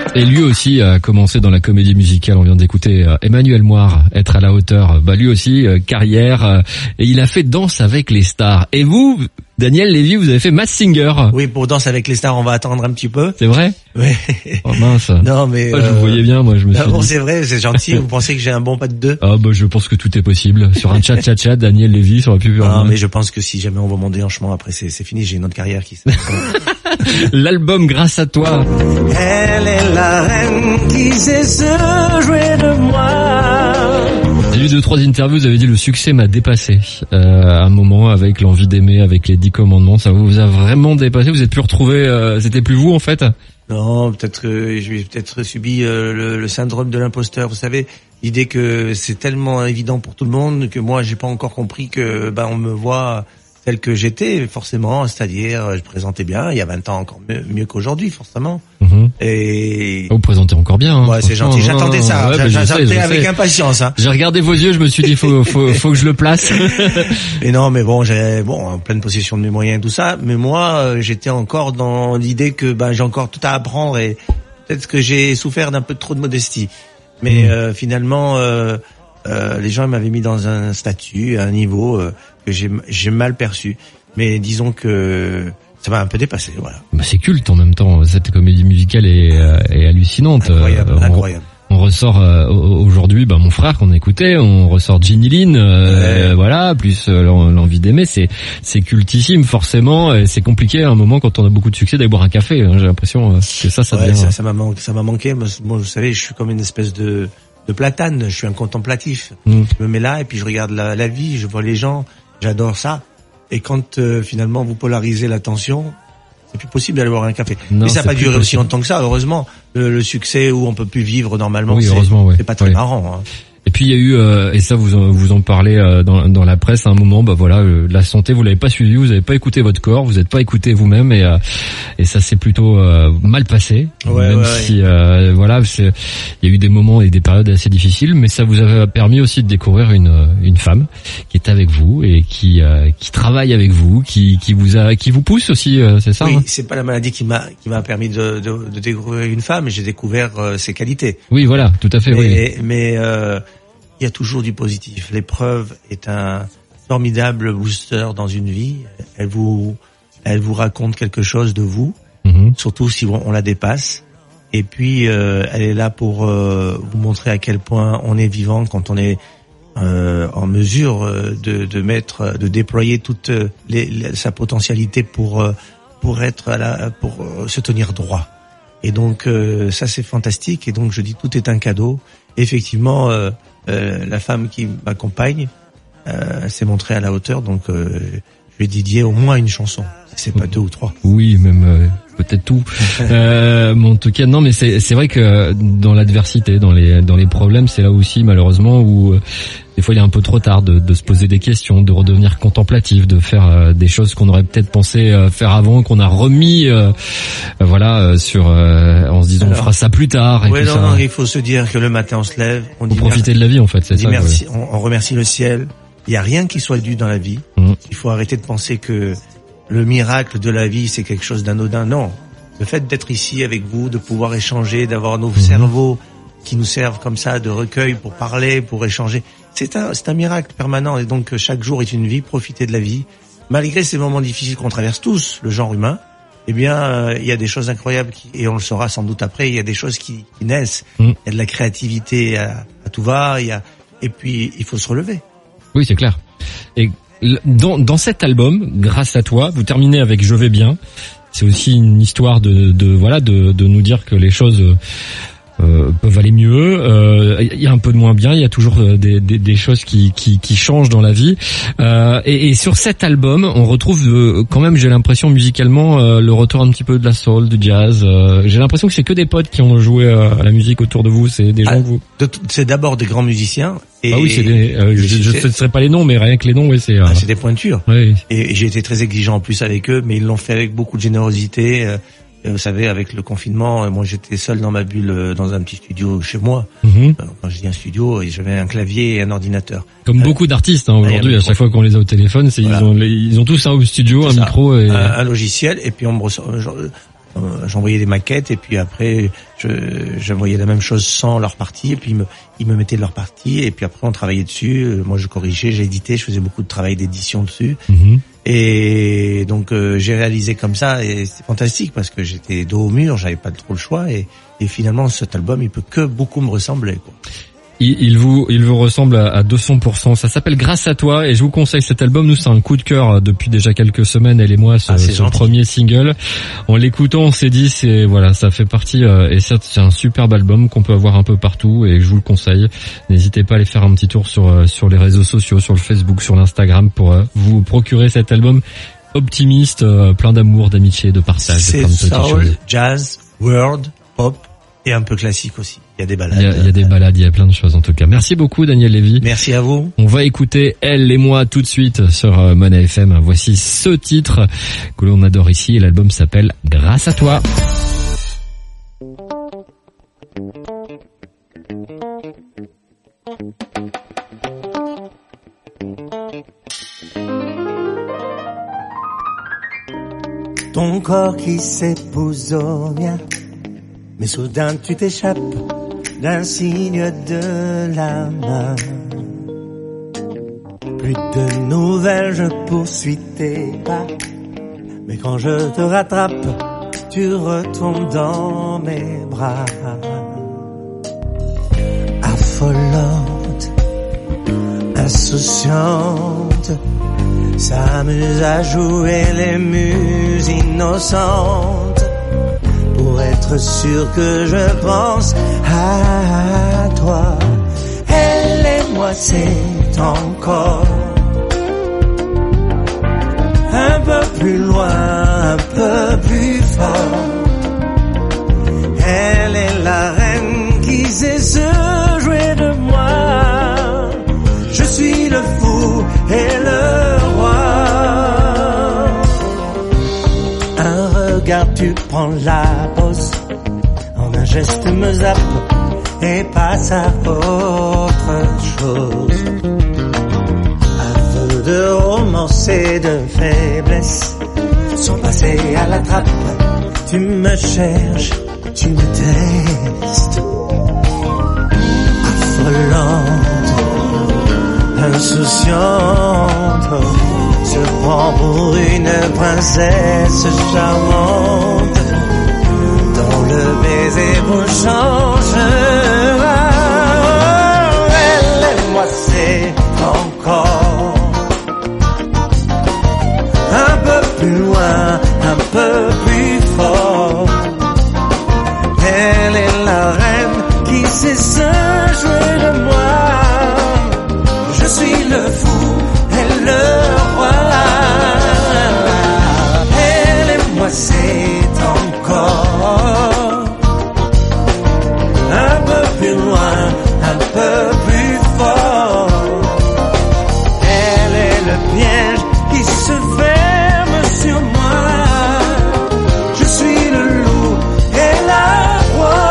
Et lui aussi a commencé dans la comédie musicale. On vient d'écouter Emmanuel Moire, Être à la hauteur. Lui aussi, carrière. Et il a fait Danse avec les stars. Et vous, Daniel Lévy, vous avez fait Masked Singer. Oui, pour Danse avec les stars, on va attendre un petit peu. C'est vrai? Oui. Oh mince. Non, mais... je vous voyais bien, moi, je me suis bon, dit. c'est vrai, c'est gentil. Vous pensez que j'ai un bon pas de deux? Ah, je pense que tout est possible. Sur un chat, Daniel Lévy, ça aurait pu... Non, mais je pense que si jamais on va mon déhanchement, après c'est fini, j'ai une autre carrière qui se... L'album Grâce à toi. Elle est la reine qui sait se jouer de moi. J'ai eu 2-3 interviews, vous avez dit le succès m'a dépassé. À un moment, avec l'envie d'aimer, avec les 10 commandements, ça vous a vraiment dépassé. Vous êtes plus retrouvé, c'était plus vous en fait? Non, peut-être que j'ai subi le syndrome de l'imposteur. Vous savez, l'idée que c'est tellement évident pour tout le monde que moi j'ai pas encore compris que on me voit tel que j'étais forcément, c'est-à-dire je présentais bien il y a 20 ans encore mieux qu'aujourd'hui forcément. Et vous présentez encore bien. Hein, ouais, c'est gentil. J'attendais ça. Ouais, j'attendais avec impatience. Hein. J'ai regardé vos yeux, je me suis dit faut que je le place. Et non, mais bon, en pleine possession de mes moyens et tout ça. Mais moi, j'étais encore dans l'idée que j'ai encore tout à apprendre et peut-être que j'ai souffert d'un peu trop de modestie. Mais finalement, les gens m'avaient mis dans un statut, à un niveau que j'ai mal perçu. Mais disons que ça m'a un peu dépassé, voilà. C'est culte en même temps. Cette comédie musicale est hallucinante. Incroyable. On ressort aujourd'hui, mon frère qu'on a écouté, on ressort Ginny Lynn, voilà, plus l'envie d'aimer, c'est cultissime forcément. Et c'est compliqué à un moment quand on a beaucoup de succès d'aller boire un café. J'ai l'impression que ça devient... ça m'a manqué. Moi, vous savez, je suis comme une espèce de platane. Je suis un contemplatif. Je me mets là et puis je regarde la vie, je vois les gens. J'adore ça. Et quand finalement vous polarisez l'attention, c'est plus possible d'aller boire un café. Non, mais ça n'a pas duré aussi longtemps que ça, heureusement. Le succès où on peut plus vivre normalement, oui, c'est pas très marrant. Hein. Et puis il y a eu et ça vous en parlez dans la presse à un moment, la santé, vous l'avez pas suivi, vous avez pas écouté votre corps, vous n'êtes pas écouté vous-même et ça s'est plutôt mal passé. Si il y a eu des moments et des périodes assez difficiles, mais ça vous a permis aussi de découvrir une femme qui est avec vous et qui travaille avec vous, qui vous pousse aussi, c'est ça? Oui, hein, c'est pas la maladie qui m'a permis de découvrir une femme, j'ai découvert ses qualités. Oui, voilà, tout à fait. Mais il y a toujours du positif. L'épreuve est un formidable booster dans une vie. Elle vous raconte quelque chose de vous, surtout si on la dépasse. Et puis elle est là pour vous montrer à quel point on est vivant quand on est en mesure de déployer toute sa potentialité pour se tenir droit. Et donc ça c'est fantastique. Et donc je dis tout est un cadeau. Effectivement. La femme qui m'accompagne s'est montrée à la hauteur, donc je lui ai dédié au moins une chanson, si c'est pas 2 ou 3. Oui, même peut-être tout. Mais en tout cas, non, mais c'est vrai que dans l'adversité, dans les problèmes, c'est là aussi malheureusement où des fois il est un peu trop tard de se poser des questions, de redevenir contemplatif, de faire des choses qu'on aurait peut-être pensé faire avant, qu'on a remis sur en se disant on fera ça plus tard. Et non, il faut se dire que le matin on se lève, on dit profiter de la vie en fait, c'est ça. Merci, on remercie le ciel. Il y a rien qui soit dû dans la vie. Il faut arrêter de penser que le miracle de la vie c'est quelque chose d'anodin. Non, le fait d'être ici avec vous, de pouvoir échanger, d'avoir nos cerveaux qui nous servent comme ça de recueil pour parler, pour échanger. C'est un miracle permanent et donc chaque jour est une vie, profitez de la vie. Malgré ces moments difficiles qu'on traverse tous, le genre humain, il y a des choses incroyables et on le saura sans doute après, il y a des choses qui naissent. Il y a de la créativité à tout va, et puis il faut se relever. Oui, c'est clair. Et dans cet album, Grâce à toi, vous terminez avec Je vais bien. C'est aussi une histoire de nous dire que les choses peuvent aller mieux. Il y a un peu de moins bien. Il y a toujours des choses qui changent dans la vie. Et sur cet album, on retrouve quand même, j'ai l'impression musicalement, le retour un petit peu de la soul, du jazz. J'ai l'impression que c'est que des potes qui ont joué à la musique autour de vous. C'est des gens que vous. C'est d'abord des grands musiciens. Et oui, c'est des. Je ne sais pas les noms, mais rien que les noms, oui, c'est. C'est des pointures. Oui. Et j'ai été très exigeant en plus avec eux, mais ils l'ont fait avec beaucoup de générosité. Vous savez, avec le confinement, moi j'étais seul dans ma bulle, dans un petit studio chez moi. Quand je dis un studio, j'avais un clavier et un ordinateur. Comme beaucoup d'artistes aujourd'hui, à chaque fois qu'on les a au téléphone, ils ont tous un home studio, un micro et un logiciel. Et puis on j'envoyais des maquettes et puis après j'envoyais la même chose sans leur partie et puis ils me mettaient leur partie et puis après on travaillait dessus. Moi je corrigeais, j'éditais, je faisais beaucoup de travail d'édition dessus. Et donc j'ai réalisé comme ça et c'est fantastique parce que j'étais dos au mur, j'avais pas trop le choix et finalement cet album il peut que beaucoup me ressembler, quoi. Il vous ressemble à 200%. Ça s'appelle Grâce à toi et je vous conseille cet album. Nous, c'est un coup de cœur depuis déjà quelques semaines, elle et moi, sur le premier single. En l'écoutant, on s'est dit, ça fait partie, et c'est un superbe album qu'on peut avoir un peu partout et je vous le conseille. N'hésitez pas à aller faire un petit tour sur les réseaux sociaux, sur le Facebook, sur l'Instagram pour vous procurer cet album optimiste, plein d'amour, d'amitié, de partage. C'est soul, jazz, world, pop et un peu classique aussi. Il y a des balades. Il y a des balades, il y a plein de choses en tout cas. Merci beaucoup Daniel Lévy. Merci à vous. On va écouter Elle et moi tout de suite sur Money FM. Voici ce titre que l'on adore ici et l'album s'appelle Grâce à toi. Ton corps qui s'épouse au mien, mais soudain tu t'échappes d'un signe de la main. Plus de nouvelles, je poursuis tes pas, mais quand je te rattrape, tu retombes dans mes bras. Affolante, insouciante, s'amuse à jouer les muses innocentes, pour être sûr que je pense à toi. Elle et moi c'est encore un peu plus loin, un peu plus fort. Elle est la reine qui sait se jouer de moi. Je suis le fou et le roi. Un regard, tu prends la pose, en un geste me zappe et passe à autre chose. Un peu de romance et de faiblesse sont passés à la trappe. Tu me cherches, tu me testes. Affolante, insouciante, se prend pour une princesse charmante, dont le baiser vous changera. Elle et moi c'est encore un peu plus loin, un peu plus fort. Elle est la reine qui sait se jouer de moi. Je suis le fou et le roi. Elle et moi c'est encore un peu plus loin, un peu plus fort. Elle est le piège qui se ferme sur moi. Je suis le loup et la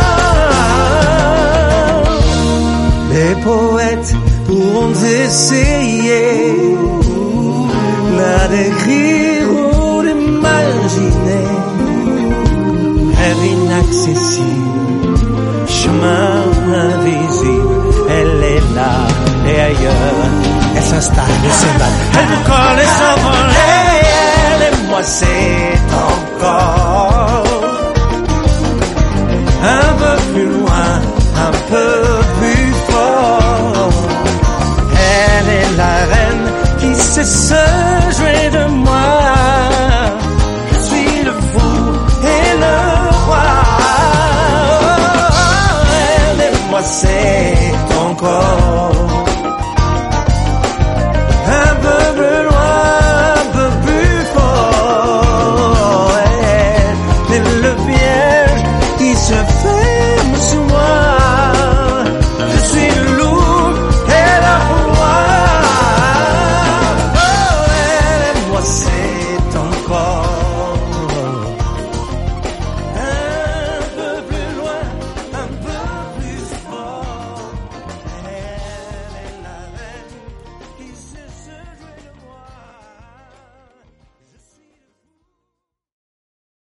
proie. Les poètes pourront essayer la décrire ou l'imaginer. Rêve inaccessible, chemin invisible. Elle est là et ailleurs, elle s'installe et s'évade. Elle vous colle et s'envole. Elle et moi c'est encore